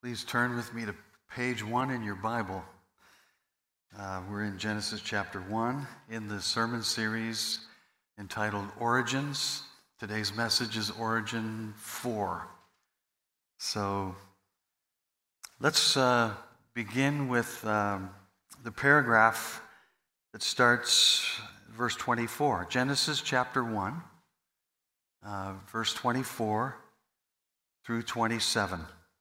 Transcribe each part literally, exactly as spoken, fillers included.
Please turn with me to page one in your Bible. Uh, we're in Genesis chapter one in the sermon series entitled Origins. Today's message is Origin four. So let's uh, begin with um, the paragraph that starts verse twenty-four. Genesis chapter one, uh, verse twenty-four through twenty-seven.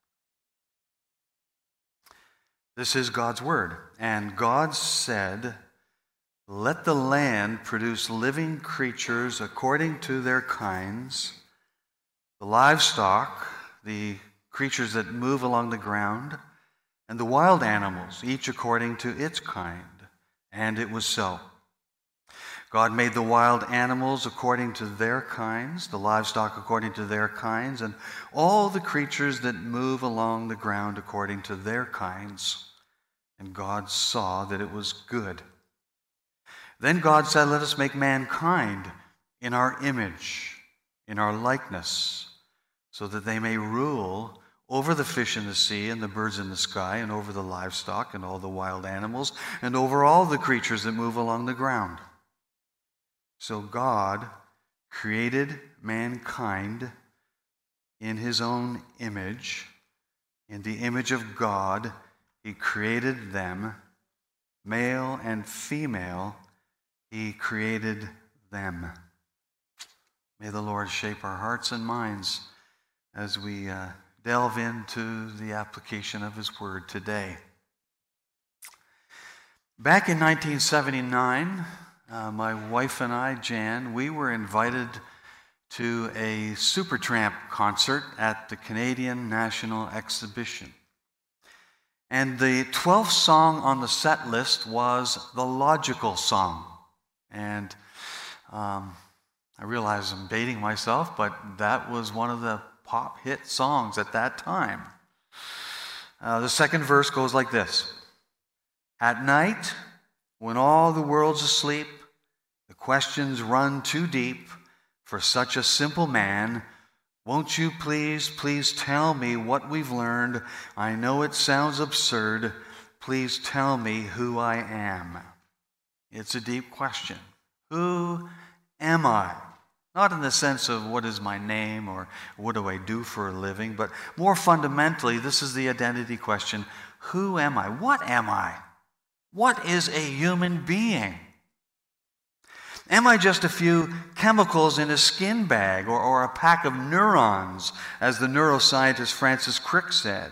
This is God's word. And God said, "Let the land produce living creatures according to their kinds, the livestock, the creatures that move along the ground, and the wild animals, each according to its kind." And it was so. God made the wild animals according to their kinds, the livestock according to their kinds, and all the creatures that move along the ground according to their kinds. And God saw that it was good. Then God said, "Let us make mankind in our image, in our likeness, so that they may rule over the fish in the sea and the birds in the sky, and over the livestock and all the wild animals, and over all the creatures that move along the ground." So God created mankind in his own image. In the image of God, he created them. Male and female, he created them. May the Lord shape our hearts and minds as we uh, delve into the application of his word today. Back in nineteen seventy-nine, uh, my wife and I, Jan, we were invited to a Supertramp concert at the Canadian National Exhibition. And the twelfth song on the set list was the Logical Song. And um, I realize I'm dating myself, but that was one of the pop hit songs at that time. Uh, the second verse goes like this. "At night, when all the world's asleep, the questions run too deep for such a simple man. Won't you please, please tell me what we've learned? I know it sounds absurd. Please tell me who I am." It's a deep question. Who am I? Not in the sense of what is my name or what do I do for a living, but more fundamentally, this is the identity question. Who am I? What am I? What is a human being? Am I just a few chemicals in a skin bag or, or a pack of neurons, as the neuroscientist Francis Crick said?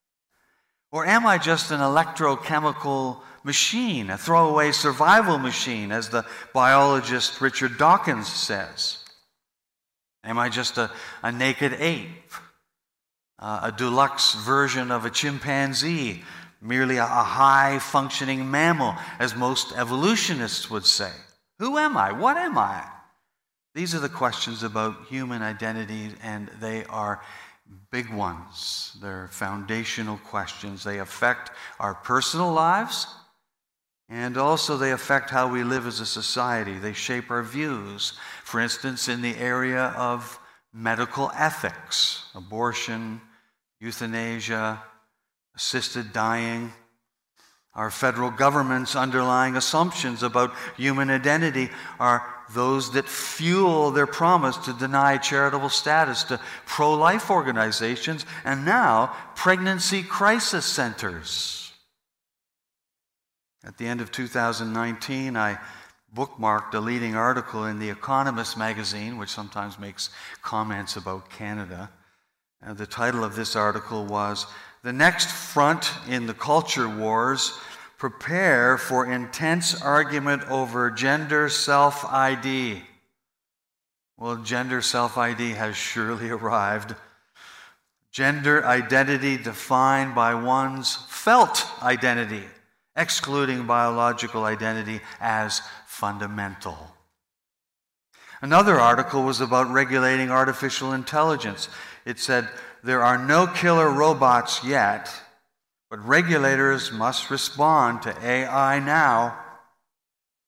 Or am I just an electrochemical machine, a throwaway survival machine, as the biologist Richard Dawkins says? Am I just a, a naked ape, uh, a deluxe version of a chimpanzee, merely a, a high-functioning mammal, as most evolutionists would say? Who am I? What am I? These are the questions about human identity, and they are big ones. They're foundational questions. They affect our personal lives, and also they affect how we live as a society. They shape our views. For instance, in the area of medical ethics, abortion, euthanasia, assisted dying. Our federal government's underlying assumptions about human identity are those that fuel their promise to deny charitable status to pro-life organizations and now pregnancy crisis centers. At the end of two thousand nineteen, I bookmarked a leading article in The Economist magazine, which sometimes makes comments about Canada. And the title of this article was, "The Next Front in the Culture Wars, Prepare for Intense Argument Over Gender Self-I D." Well, gender self-I D has surely arrived. Gender identity defined by one's felt identity, excluding biological identity as fundamental. Another article was about regulating artificial intelligence. It said, "There are no killer robots yet, but regulators must respond to A I now."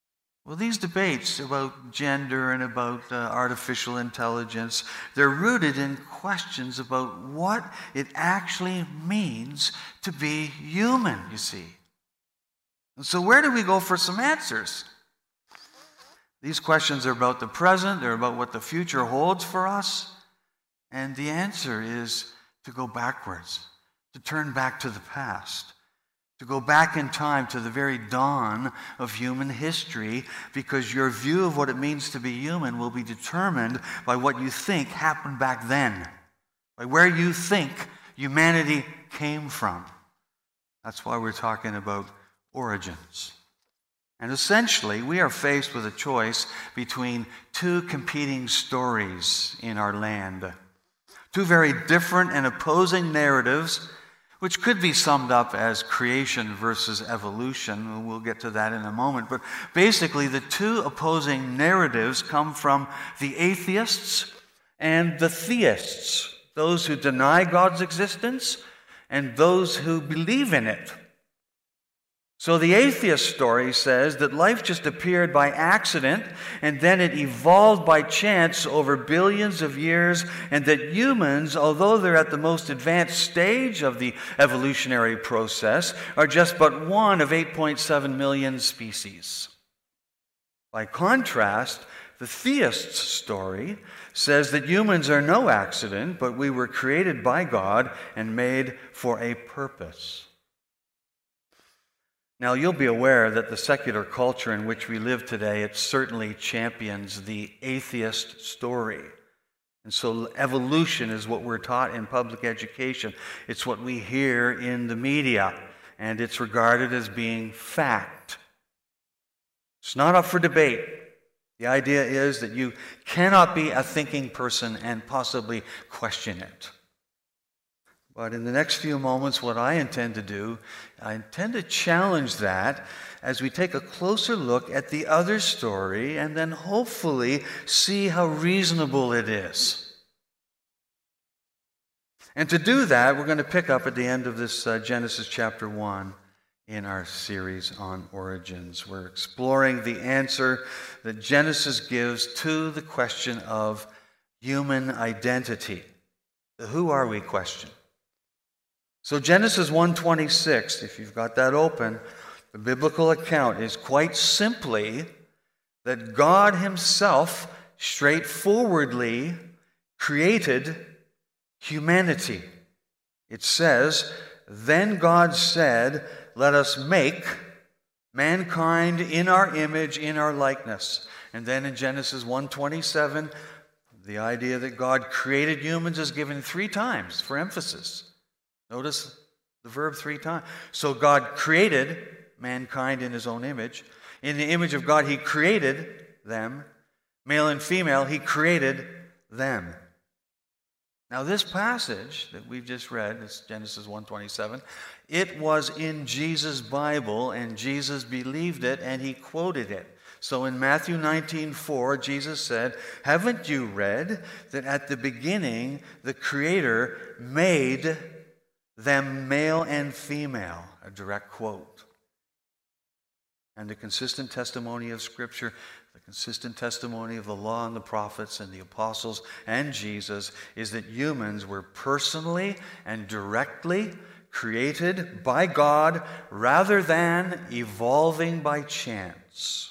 Well, these debates about gender and about uh, artificial intelligence, they're rooted in questions about what it actually means to be human, you see. And so where do we go for some answers? These questions are about the present, they're about what the future holds for us, and the answer is to go backwards, to turn back to the past. To go back in time to the very dawn of human history, because your view of what it means to be human will be determined by what you think happened back then, by where you think humanity came from. That's why we're talking about origins. And essentially, we are faced with a choice between two competing stories in our land, two very different and opposing narratives, which could be summed up as creation versus evolution. We'll get to that in a moment. But basically, the two opposing narratives come from the atheists and the theists, those who deny God's existence and those who believe in it. So the atheist story says that life just appeared by accident and then it evolved by chance over billions of years, and that humans, although they're at the most advanced stage of the evolutionary process, are just but one of eight point seven million species. By contrast, the theist's story says that humans are no accident, but we were created by God and made for a purpose. Now, you'll be aware that the secular culture in which we live today, it certainly champions the atheist story. And so evolution is what we're taught in public education. It's what we hear in the media, and it's regarded as being fact. It's not up for debate. The idea is that you cannot be a thinking person and possibly question it. But in the next few moments, what I intend to do, I intend to challenge that as we take a closer look at the other story and then hopefully see how reasonable it is. And to do that, we're going to pick up at the end of this uh, Genesis chapter one in our series on origins. We're exploring the answer that Genesis gives to the question of human identity, the who are we question. So Genesis one twenty-six, if you've got that open, the biblical account is quite simply that God himself straightforwardly created humanity. It says, "Then God said, let us make mankind in our image, in our likeness." And then in Genesis one twenty-seven, the idea that God created humans is given three times for emphasis. Notice the verb three times. So God created mankind in his own image. In the image of God, he created them. Male and female, he created them. Now this passage that we've just read, it's Genesis one twenty-seven, it was in Jesus' Bible, and Jesus believed it, and he quoted it. So in Matthew nineteen four, Jesus said, "Haven't you read that at the beginning the Creator made them male and female?" A direct quote. And the consistent testimony of Scripture, the consistent testimony of the law and the prophets and the apostles and Jesus is that humans were personally and directly created by God rather than evolving by chance.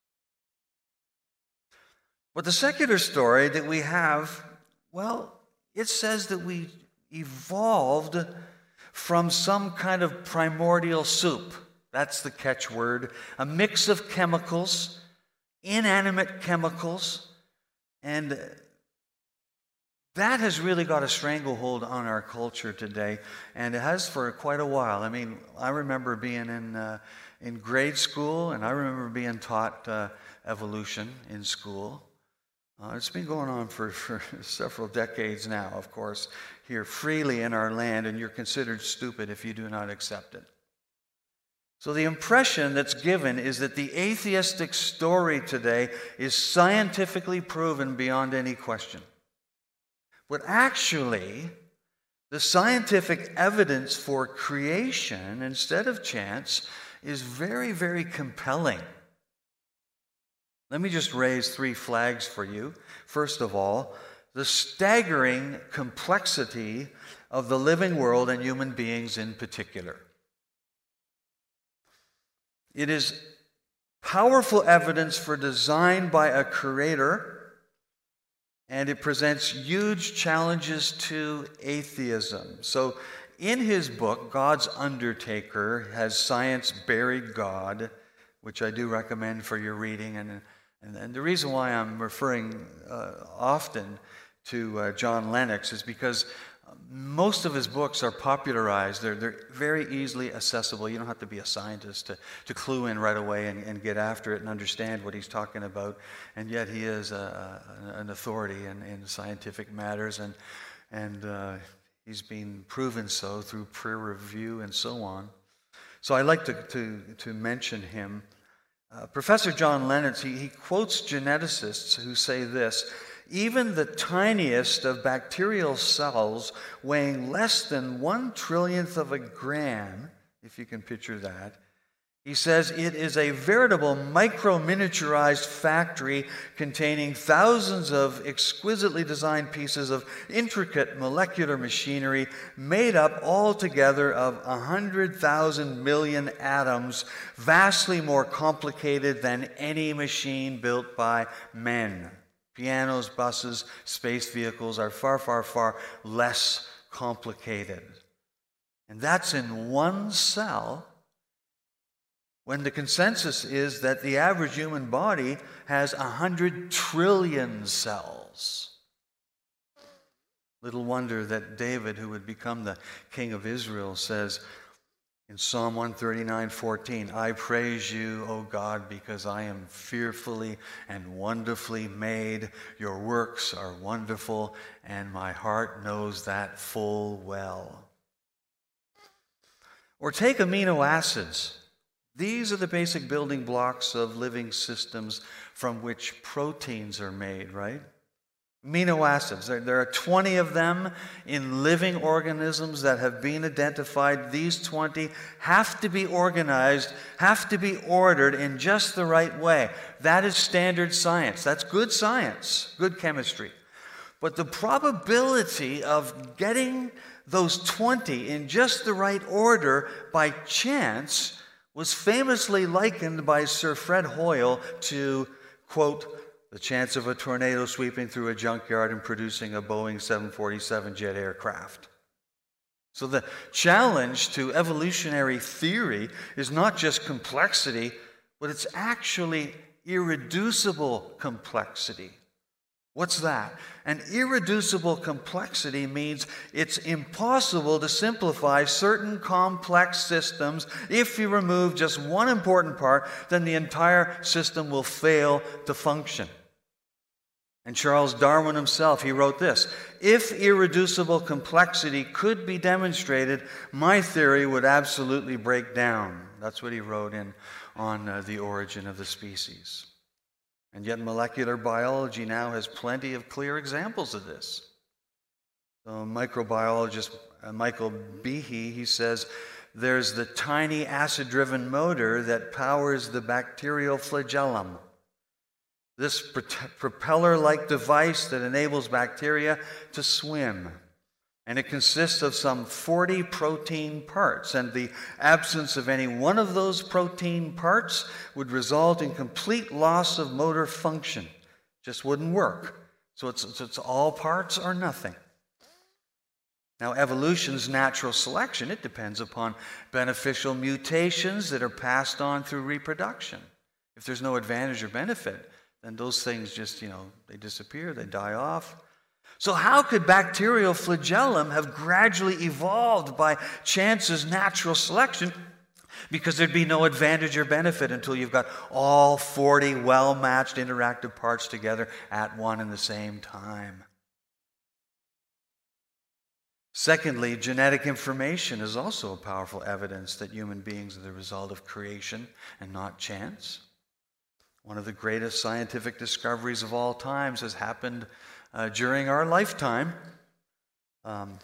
But the secular story that we have, well, it says that we evolved from some kind of primordial soup. That's the catchword. A mix of chemicals, inanimate chemicals, and that has really got a stranglehold on our culture today, and it has for quite a while. I mean, I remember being in uh, in grade school, and I remember being taught uh, evolution in school. Uh, it's been going on for, for several decades now, of course, here freely in our land, and you're considered stupid if you do not accept it. So the impression that's given is that the atheistic story today is scientifically proven beyond any question. But actually, the scientific evidence for creation instead of chance is very, very compelling. Let me just raise three flags for you. First of all, the staggering complexity of the living world and human beings in particular. It is powerful evidence for design by a creator, and it presents huge challenges to atheism. So in his book, God's Undertaker, Has Science Buried God?, which I do recommend for your reading. And, and, and the reason why I'm referring uh, often to uh, John Lennox is because most of his books are popularized. They're, they're very easily accessible. You don't have to be a scientist to, to clue in right away and, and get after it and understand what he's talking about. And yet he is a, a, an authority in, in scientific matters, and, and uh, he's been proven so through peer review and so on. So I like to, to, to mention him. Uh, Professor John Lennox, he, he quotes geneticists who say this: even the tiniest of bacterial cells weighing less than one trillionth of a gram, if you can picture that, he says it is a veritable micro-miniaturized factory containing thousands of exquisitely designed pieces of intricate molecular machinery made up altogether of one hundred thousand million atoms, vastly more complicated than any machine built by men. Pianos, buses, space vehicles are far, far, far less complicated. And that's in one cell, when the consensus is that the average human body has one hundred trillion cells. Little wonder that David, who would become the king of Israel, says in Psalm one thirty-nine, fourteen, I praise you, O God, because I am fearfully and wonderfully made. Your works are wonderful, and my heart knows that full well. Or take amino acids. These are the basic building blocks of living systems from which proteins are made, right? Amino acids. There, there are twenty of them in living organisms that have been identified. These twenty have to be organized, have to be ordered in just the right way. That is standard science. That's good science, good chemistry. But the probability of getting those twenty in just the right order by chance was famously likened by Sir Fred Hoyle to, quote, the chance of a tornado sweeping through a junkyard and producing a Boeing seven forty-seven jet aircraft. So the challenge to evolutionary theory is not just complexity, but it's actually irreducible complexity. What's that? An irreducible complexity means it's impossible to simplify certain complex systems. If you remove just one important part, then the entire system will fail to function. And Charles Darwin himself, he wrote this: if irreducible complexity could be demonstrated, my theory would absolutely break down. That's what he wrote in on uh, The Origin of the Species. And yet molecular biology now has plenty of clear examples of this. So microbiologist uh, Michael Behe, he says, there's the tiny acid-driven motor that powers the bacterial flagellum. This pro- propeller-like device that enables bacteria to swim. And it consists of some forty protein parts, and the absence of any one of those protein parts would result in complete loss of motor function. Just wouldn't work. So it's, it's all parts or nothing. Now, evolution's natural selection, it depends upon beneficial mutations that are passed on through reproduction. If there's no advantage or benefit, then those things just, you know, they disappear, they die off. So how could bacterial flagellum have gradually evolved by chance's natural selection? Because there'd be no advantage or benefit until you've got all forty well-matched interactive parts together at one and the same time. Secondly, genetic information is also powerful evidence that human beings are the result of creation and not chance. One of the greatest scientific discoveries of all times has happened uh, during our lifetime. Um,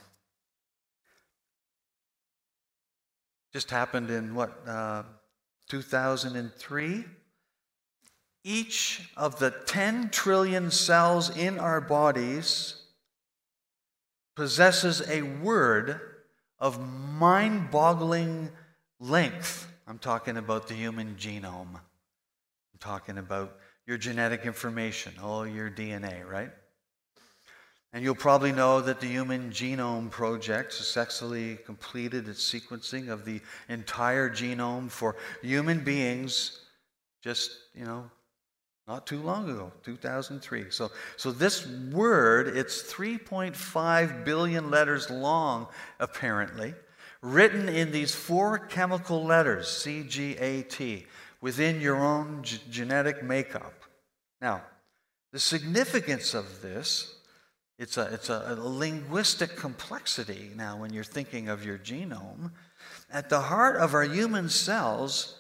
just happened in, what, uh, two thousand three? each of the ten trillion cells in our bodies possesses a word of mind-boggling length. I'm talking about the human genome. I'm talking about your genetic information, all your D N A, right? And you'll probably know that the Human Genome Project successfully completed its sequencing of the entire genome for human beings just, you know, not too long ago, two thousand three. So, so this word, it's three point five billion letters long, apparently, written in these four chemical letters, C G A T, within your own g- genetic makeup. Now, the significance of this, it's a, it's a, a linguistic complexity now when you're thinking of your genome. At the heart of our human cells,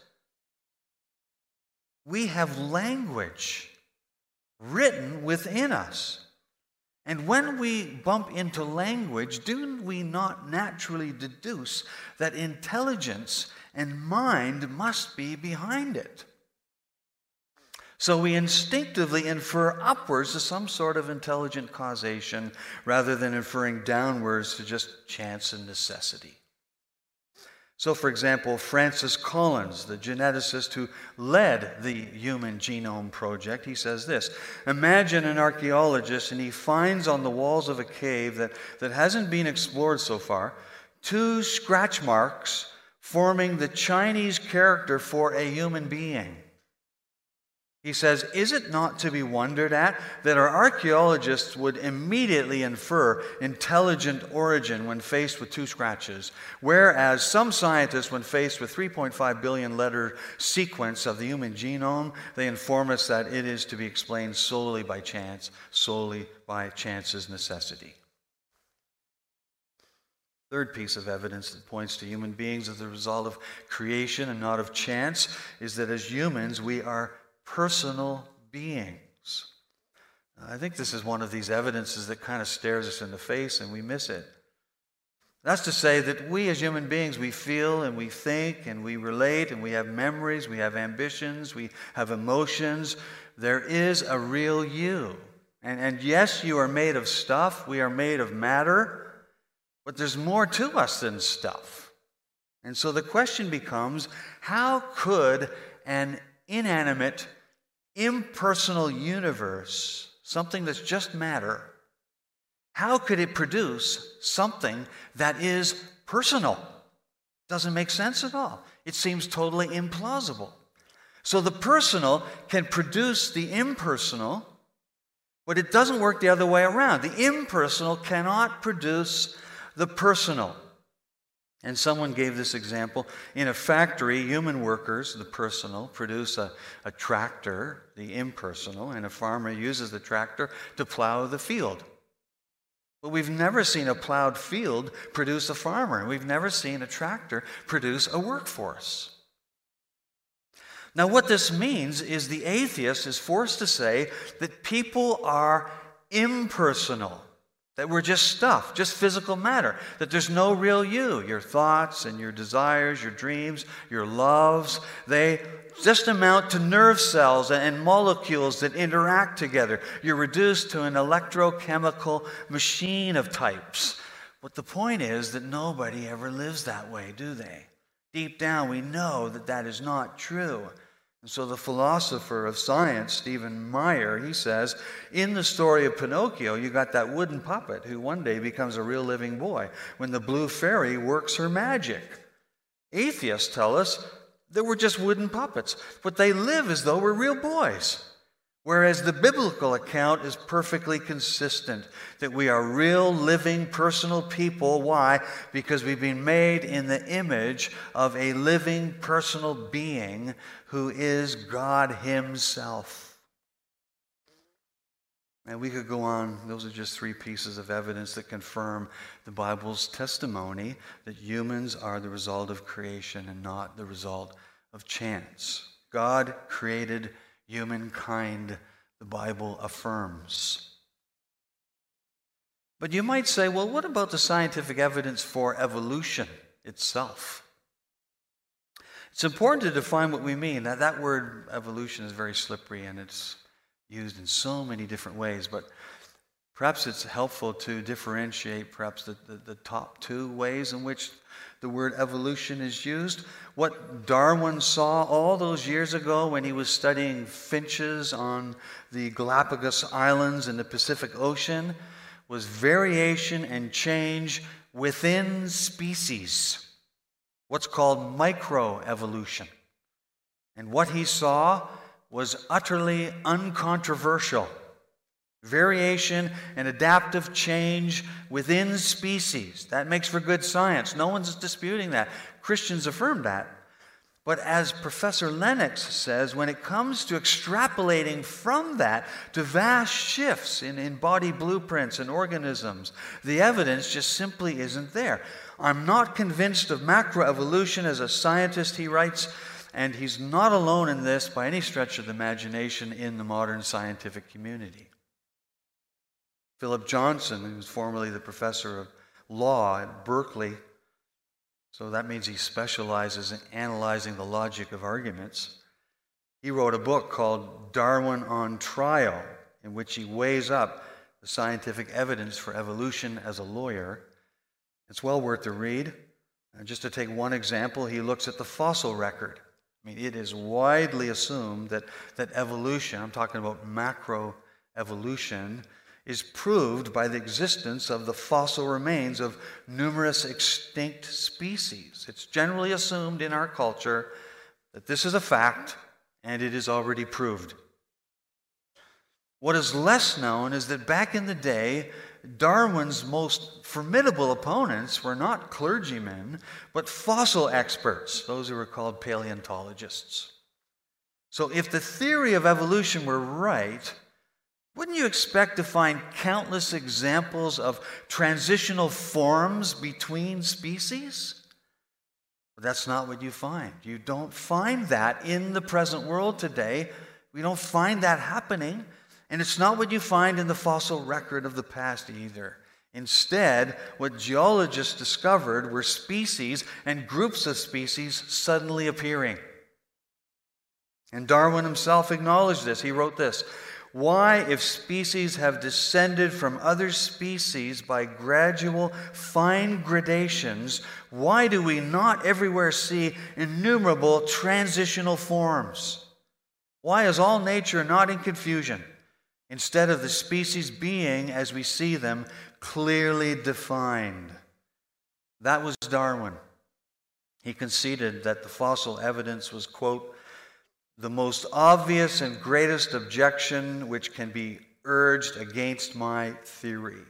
we have language written within us. And when we bump into language, do we not naturally deduce that intelligence and mind must be behind it? So we instinctively infer upwards to some sort of intelligent causation rather than inferring downwards to just chance and necessity. So, for example, Francis Collins, the geneticist who led the Human Genome Project, he says this: imagine an archaeologist and he finds on the walls of a cave that, that hasn't been explored so far two scratch marks forming the Chinese character for a human being. He says, is it not to be wondered at that our archaeologists would immediately infer intelligent origin when faced with two scratches, whereas some scientists, when faced with three point five billion letter sequence of the human genome, they inform us that it is to be explained solely by chance, solely by chance's necessity. Third piece of evidence that points to human beings as the result of creation and not of chance is that as humans we are personal beings. I think this is one of these evidences that kind of stares us in the face and we miss it. That's to say that we as human beings, we feel and we think and we relate and we have memories, we have ambitions, we have emotions. There is a real you. And, and yes, you are made of stuff, we are made of matter, but there's more to us than stuff. And so the question becomes, how could an inanimate, impersonal universe, something that's just matter, how could it produce something that is personal? Doesn't make sense at all. It seems totally implausible. So the personal can produce the impersonal, but it doesn't work the other way around. The impersonal cannot produce the personal. And someone gave this example. In a factory, human workers, the personal, produce a, a tractor, the impersonal, and a farmer uses the tractor to plow the field. But we've never seen a plowed field produce a farmer, and we've never seen a tractor produce a workforce. Now, what this means is the atheist is forced to say that people are impersonal. That we're just stuff, just physical matter. That there's no real you. Your thoughts and your desires, your dreams, your loves, they just amount to nerve cells and molecules that interact together. You're reduced to an electrochemical machine of types. But the point is that nobody ever lives that way, do they? Deep down, we know that that is not true. And so the philosopher of science, Stephen Meyer, he says, in the story of Pinocchio, you got that wooden puppet who one day becomes a real living boy when the blue fairy works her magic. Atheists tell us that we're just wooden puppets, but they live as though we're real boys. Whereas the biblical account is perfectly consistent, that we are real, living, personal people. Why? Because we've been made in the image of a living, personal being who is God Himself. And we could go on. Those are just three pieces of evidence that confirm the Bible's testimony that humans are the result of creation and not the result of chance. God created humankind, the Bible affirms. But you might say, well, what about the scientific evidence for evolution itself? It's important to define what we mean. Now, that word evolution is very slippery and it's used in so many different ways, but perhaps it's helpful to differentiate perhaps the, the, the top two ways in which the word evolution is used. What Darwin saw all those years ago when he was studying finches on the Galapagos Islands in the Pacific Ocean was variation and change within species, what's called microevolution. And what he saw was utterly uncontroversial. Variation and adaptive change within species. That makes for good science. No one's disputing that. Christians affirm that. But as Professor Lennox says, when it comes to extrapolating from that to vast shifts in, in body blueprints and organisms, the evidence just simply isn't there. I'm not convinced of macroevolution as a scientist, he writes, and he's not alone in this by any stretch of the imagination in the modern scientific community. Philip Johnson, who was formerly the professor of law at Berkeley, so that means he specializes in analyzing the logic of arguments. He wrote a book called Darwin on Trial, in which he weighs up the scientific evidence for evolution as a lawyer. It's well worth the read. And just to take one example, he looks at the fossil record. I mean, it is widely assumed that, that evolution, I'm talking about macroevolution, is proved by the existence of the fossil remains of numerous extinct species. It's generally assumed in our culture that this is a fact, and it is already proved. What is less known is that back in the day, Darwin's most formidable opponents were not clergymen, but fossil experts, those who were called paleontologists. So if the theory of evolution were right, wouldn't you expect to find countless examples of transitional forms between species? But that's not what you find. You don't find that in the present world today. We don't find that happening. And it's not what you find in the fossil record of the past either. Instead, what geologists discovered were species and groups of species suddenly appearing. And Darwin himself acknowledged this. He wrote this: "Why, if species have descended from other species by gradual, fine gradations, why do we not everywhere see innumerable transitional forms? Why is all nature not in confusion, instead of the species being, as we see them, clearly defined?" That was Darwin. He conceded that the fossil evidence was, quote, "the most obvious and greatest objection which can be urged against my theory."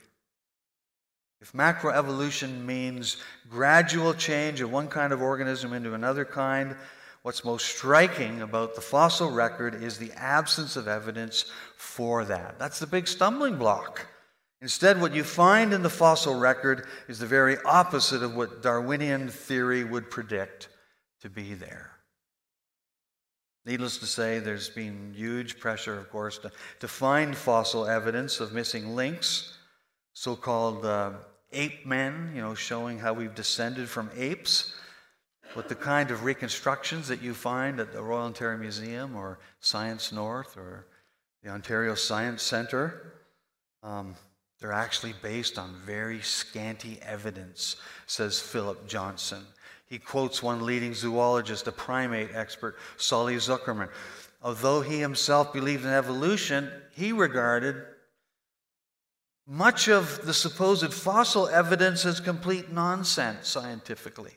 If macroevolution means gradual change of one kind of organism into another kind, what's most striking about the fossil record is the absence of evidence for that. That's the big stumbling block. Instead, what you find in the fossil record is the very opposite of what Darwinian theory would predict to be there. Needless to say, there's been huge pressure, of course, to, to find fossil evidence of missing links, so-called uh, ape men, you know, showing how we've descended from apes. But the kind of reconstructions that you find at the Royal Ontario Museum or Science North or the Ontario Science Centre, um, they're actually based on very scanty evidence, says Philip Johnson. He quotes one leading zoologist, a primate expert, Solly Zuckerman. Although he himself believed in evolution, he regarded much of the supposed fossil evidence as complete nonsense scientifically.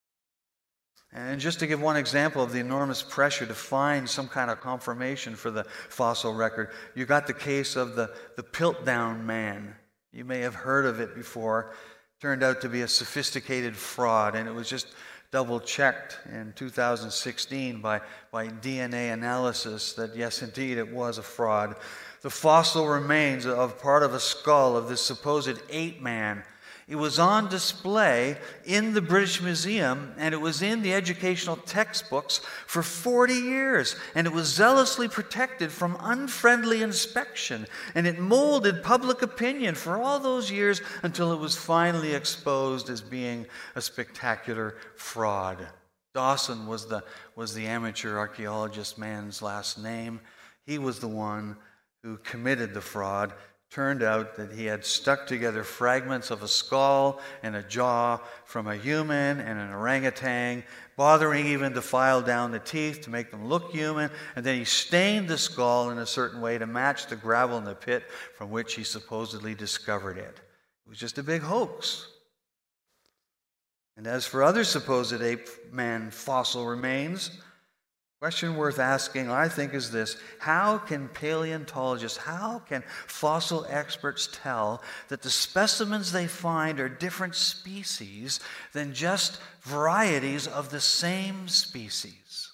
And just to give one example of the enormous pressure to find some kind of confirmation for the fossil record, you got the case of the, the Piltdown man. You may have heard of it before. Turned out to be a sophisticated fraud, and it was just double-checked in two thousand sixteen by, by D N A analysis that, yes, indeed, it was a fraud. The fossil remains of part of a skull of this supposed ape-man. It was on display in the British Museum, and it was in the educational textbooks for forty years, and it was zealously protected from unfriendly inspection, and it molded public opinion for all those years until it was finally exposed as being a spectacular fraud. Dawson was the, was the amateur archaeologist man's last name. He was the one who committed the fraud. Turned out that he had stuck together fragments of a skull and a jaw from a human and an orangutan, bothering even to file down the teeth to make them look human, and then he stained the skull in a certain way to match the gravel in the pit from which he supposedly discovered it. It was just a big hoax. And as for other supposed ape man fossil remains, question worth asking, I think, is this: how can paleontologists, how can fossil experts tell that the specimens they find are different species than just varieties of the same species?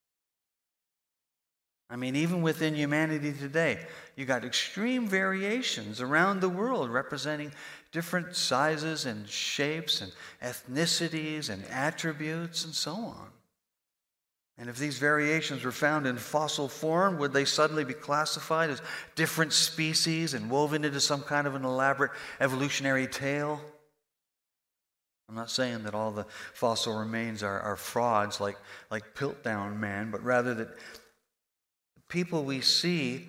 I mean, even within humanity today, you got extreme variations around the world representing different sizes and shapes and ethnicities and attributes and so on. And if these variations were found in fossil form, would they suddenly be classified as different species and woven into some kind of an elaborate evolutionary tale? I'm not saying that all the fossil remains are, are frauds like, like Piltdown Man, but rather that people we see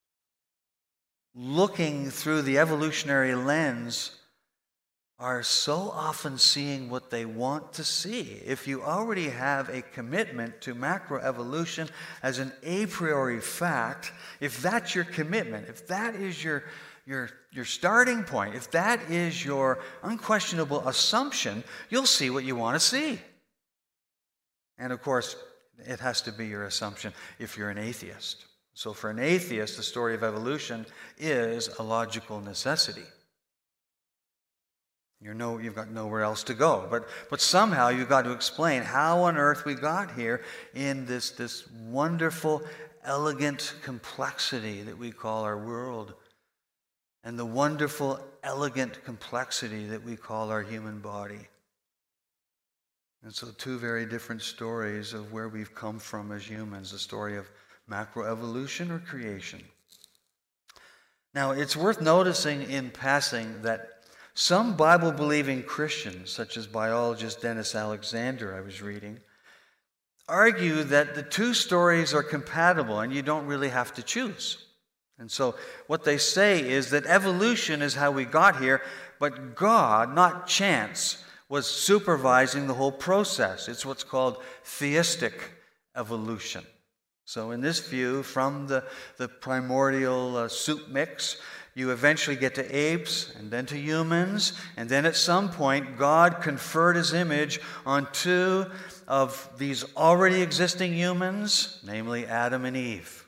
looking through the evolutionary lens are so often seeing what they want to see. If you already have a commitment to macroevolution as an a priori fact, if that's your commitment, if that is your, your, your starting point, if that is your unquestionable assumption, you'll see what you want to see. And of course, it has to be your assumption if you're an atheist. So for an atheist, the story of evolution is a logical necessity. You're no, you've got nowhere else to go. But, but somehow you've got to explain how on earth we got here in this, this wonderful, elegant complexity that we call our world, and the wonderful, elegant complexity that we call our human body. And so two very different stories of where we've come from as humans, the story of macroevolution or creation. Now, it's worth noticing in passing that some Bible-believing Christians, such as biologist Dennis Alexander, I was reading, argue that the two stories are compatible and you don't really have to choose. And so what they say is that evolution is how we got here, but God, not chance, was supervising the whole process. It's what's called theistic evolution. So in this view, from the, the primordial uh, soup mix, you eventually get to apes, and then to humans, and then at some point, God conferred His image on two of these already existing humans, namely Adam and Eve.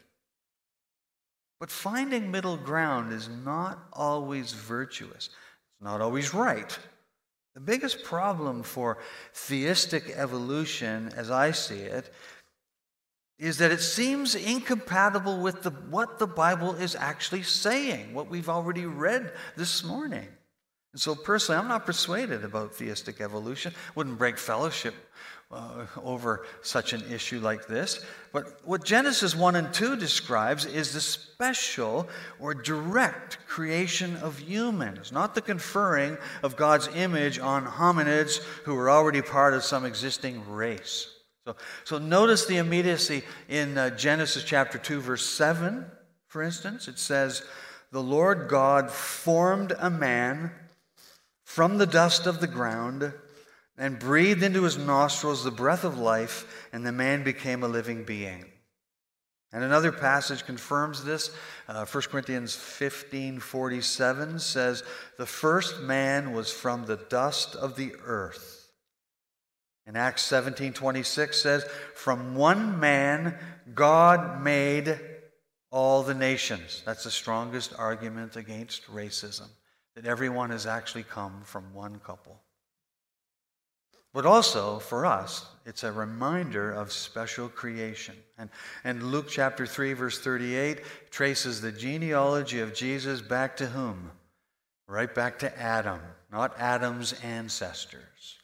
But finding middle ground is not always virtuous. It's not always right. The biggest problem for theistic evolution, as I see it, is that it seems incompatible with the, what the Bible is actually saying, what we've already read this morning. And so personally, I'm not persuaded about theistic evolution. Wouldn't break fellowship uh, over such an issue like this. But what Genesis one and two describes is the special or direct creation of humans, not the conferring of God's image on hominids who were already part of some existing race. So, so notice the immediacy in uh, Genesis chapter two, verse seven, for instance. It says, "The Lord God formed a man from the dust of the ground and breathed into his nostrils the breath of life, and the man became a living being." And another passage confirms this. Uh, First Corinthians fifteen forty-seven says, "The first man was from the dust of the earth." And Acts seventeen twenty-six says, "From one man God made all the nations." That's the strongest argument against racism, that everyone has actually come from one couple. But also, for us, it's a reminder of special creation. And, and Luke chapter three, verse thirty-eight, traces the genealogy of Jesus back to whom? Right back to Adam, not Adam's ancestors.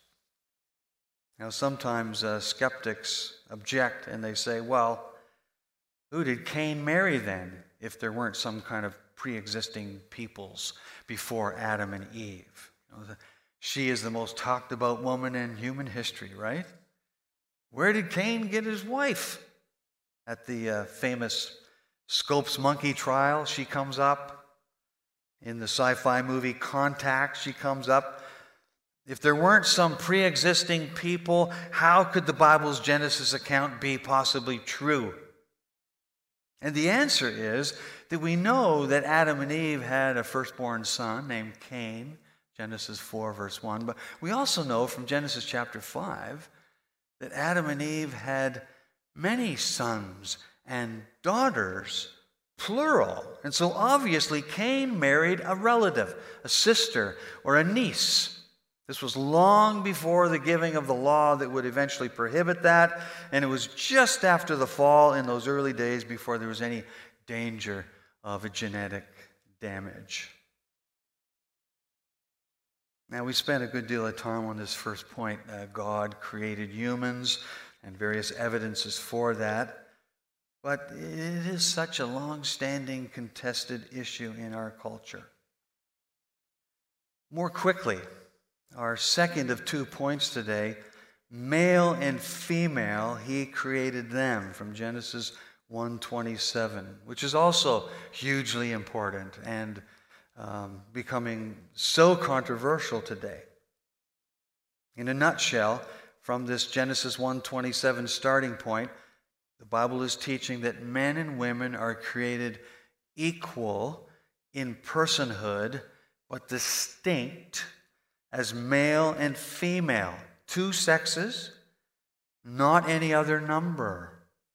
Now, sometimes uh, skeptics object and they say, well, who did Cain marry then, if there weren't some kind of pre-existing peoples before Adam and Eve? You know, the, she is the most talked about woman in human history, right? Where did Cain get his wife? At the uh, famous Scopes Monkey trial, she comes up. In the sci-fi movie Contact, she comes up. If there weren't some pre-existing people, how could the Bible's Genesis account be possibly true? And the answer is that we know that Adam and Eve had a firstborn son named Cain, Genesis four, verse one. But we also know from Genesis chapter five that Adam and Eve had many sons and daughters, plural. And so obviously Cain married a relative, a sister, or a niece. This was long before the giving of the law that would eventually prohibit that, and it was just after the fall in those early days before there was any danger of a genetic damage. Now, we spent a good deal of time on this first point. Uh, God created humans and various evidences for that, but it is such a long-standing contested issue in our culture. More quickly, our second of two points today, male and female, he created them, from Genesis one twenty-seven, which is also hugely important and um, becoming so controversial today. In a nutshell, from this Genesis one twenty-seven starting point, the Bible is teaching that men and women are created equal in personhood, but distinct as male and female, two sexes, not any other number.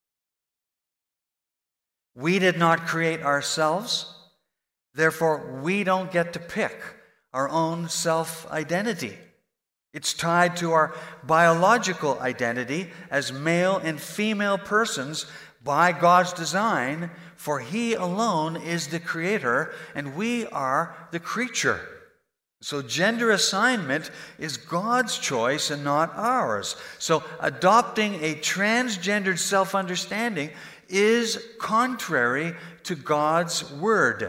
We did not create ourselves, therefore we don't get to pick our own self-identity. It's tied to our biological identity as male and female persons by God's design, for He alone is the creator and we are the creature. So gender assignment is God's choice and not ours. So adopting a transgendered self-understanding is contrary to God's word.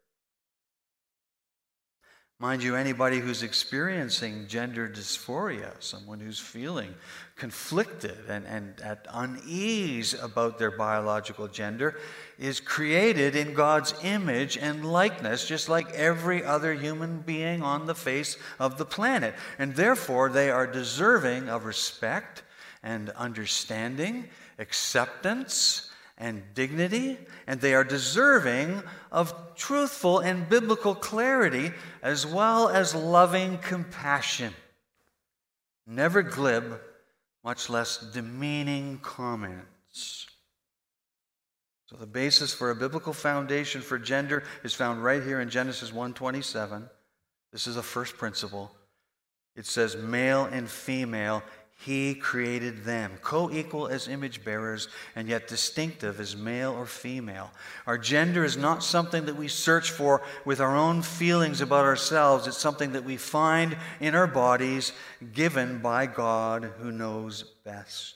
Mind you, anybody who's experiencing gender dysphoria, someone who's feeling conflicted and, and at unease about their biological gender, is created in God's image and likeness, just like every other human being on the face of the planet. And therefore, they are deserving of respect and understanding, acceptance, and dignity, and they are deserving of truthful and biblical clarity as well as loving compassion. Never glib, much less demeaning comments. So the basis for a biblical foundation for gender is found right here in Genesis one twenty-seven. This is a first principle. It says, male and female, He created them, co-equal as image bearers, and yet distinctive as male or female. Our gender is not something that we search for with our own feelings about ourselves. It's something that we find in our bodies, given by God who knows best.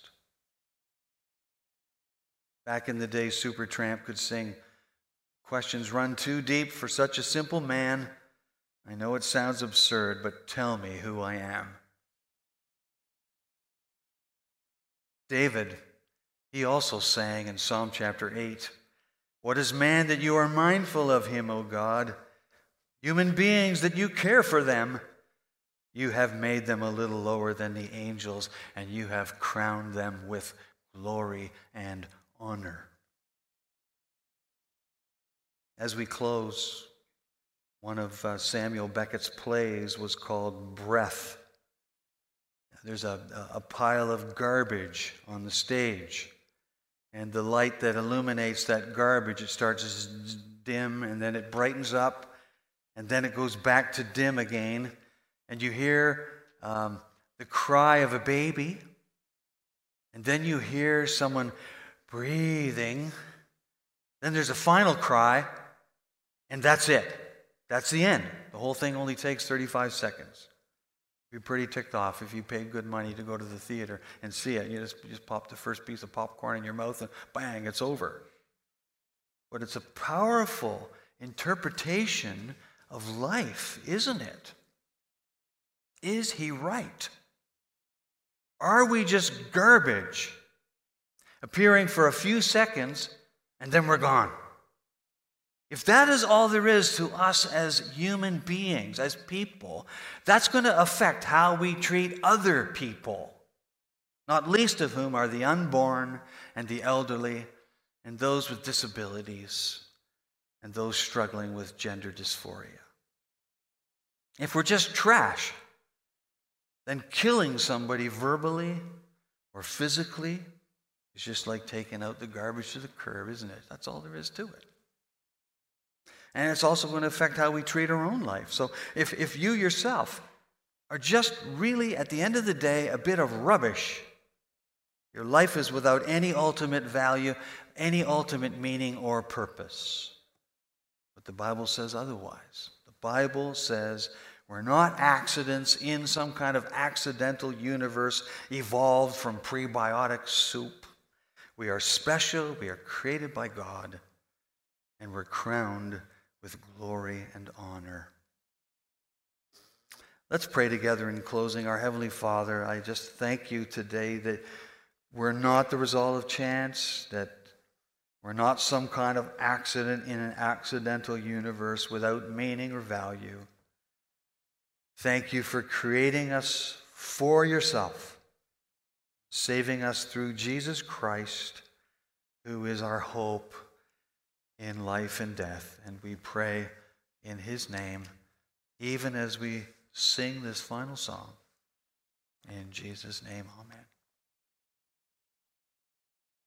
Back in the day, Supertramp could sing, "Questions run too deep for such a simple man. I know it sounds absurd, but tell me who I am." David, he also sang in Psalm chapter eight, "What is man that you are mindful of him, O God? Human beings that you care for them. You have made them a little lower than the angels, and you have crowned them with glory and honor." As we close, one of uh, Samuel Beckett's plays was called Breath. There's a, a pile of garbage on the stage, and the light that illuminates that garbage, it starts as dim, and then it brightens up, and then it goes back to dim again, and you hear um, the cry of a baby, and then you hear someone breathing, then there's a final cry, and that's it. That's the end. The whole thing only takes thirty-five seconds. You're pretty ticked off if you paid good money to go to the theater and see it. You just, you just pop the first piece of popcorn in your mouth and bang, it's over. But it's a powerful interpretation of life, isn't it? Is he right? Are we just garbage, appearing for a few seconds and then we're gone? If that is all there is to us as human beings, as people, that's going to affect how we treat other people, not least of whom are the unborn and the elderly and those with disabilities and those struggling with gender dysphoria. If we're just trash, then killing somebody verbally or physically is just like taking out the garbage to the curb, isn't it? That's all there is to it. And it's also going to affect how we treat our own life. So if, if you yourself are just really, at the end of the day, a bit of rubbish, your life is without any ultimate value, any ultimate meaning or purpose. But the Bible says otherwise. The Bible says we're not accidents in some kind of accidental universe evolved from prebiotic soup. We are special, we are created by God, and we're crowned with glory and honor. Let's pray together in closing. Our Heavenly Father, I just thank you today that we're not the result of chance, that we're not some kind of accident in an accidental universe without meaning or value. Thank you for creating us for yourself, saving us through Jesus Christ, who is our hope in life and death. And we pray in his name, even as we sing this final song. In Jesus' name, amen.